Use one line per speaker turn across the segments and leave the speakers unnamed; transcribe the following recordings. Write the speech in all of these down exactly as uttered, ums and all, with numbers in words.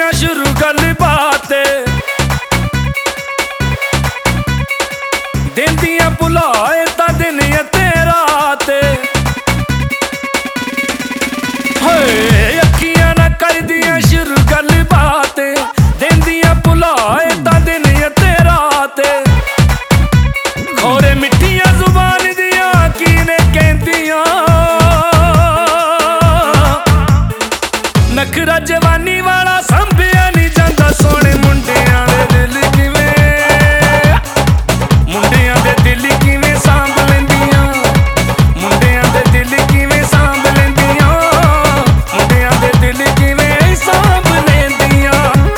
दियां शुरू गलबात देंदियां भुलाए ता दिन ते रात अखियां ना कर दियां शुरू गलबात देंदियां भुलाए ता दिन ते रात खोरे मिठियां जुबान दियां की ने कहंदियां नखरा जवानी वाला संभिया नहीं जांदा सोने मुंडियां दे दिल किवें मुंडियां दे दिल किवें सांभ लैंदियां मुंडियां दे दिल किवें सांभ लैंदियां मुंडियां दे दिल किवें सांभ लैंदियां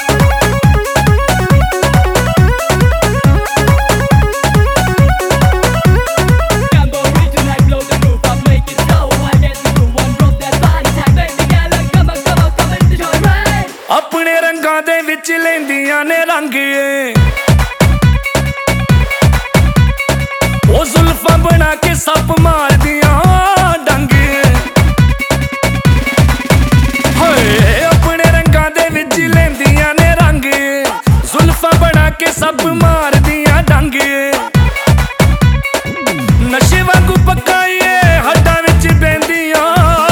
अपने रंगां दे विच लैंदियां ने रंग ओ जुल्फां बना के सप मार दियां डंग अपने रंगां दे विच लैंदियां ने रंग जुल्फां बना के सप मार दियां डंग नशे वांगू पकाईए हड्डां विच बैंदियां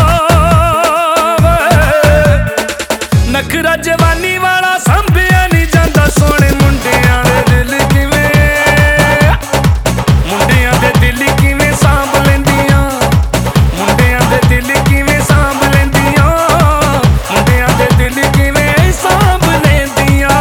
नखरा जवानी वाला संभिया नहीं जांदा सोने मुंडियां दे दिल किवें मुंडियां दे दिल किवें सांभ लैंदियां मुंडियां दे दिल किवें सांभ लैंदियां मुंडियां दे दिल किवें सांभ लैंदियां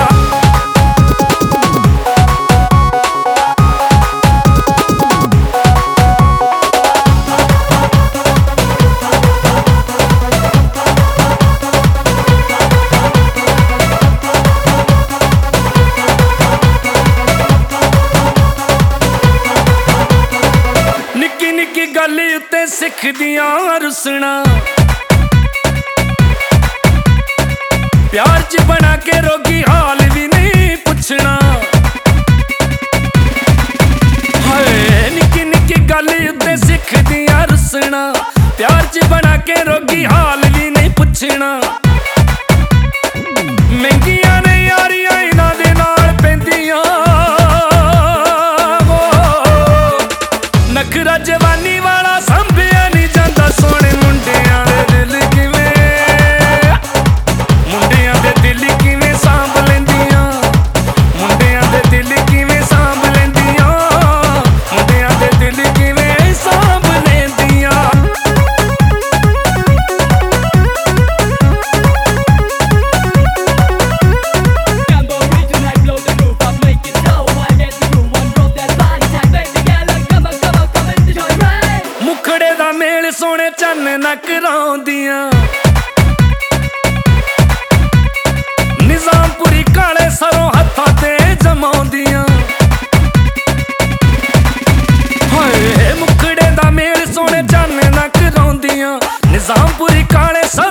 गल उत्ते सिखदियां रुसना प्यार च बना के रोगी हाल भी नहीं पुछना हाय निक्की निक्की गल उत्ते सिखदियां रुसना प्यार च बना के रोगी हाल भी नहीं पुछना महंगियां ने यारियां इन्हां दे नाल पैंदियां नखरा जवानी वाला संभिया नहीं जांदा सोने मुंडियां दे दिल किवें मुंडियां दे दिल किवें सांभ लैंदियां मुंडियां दे दिल किवें सांभ लैंदियां मुंडियां दे दिल किवें सांभ लैंदियां मुखड़े दा मेल सोने चन्न ना कराउंदियां निजामपुरी काले सरों हत्थां ते जमाउंदियां हाय मुखड़े दा मेल सोने चन्न ना कराउंदियां निजामपुरी काले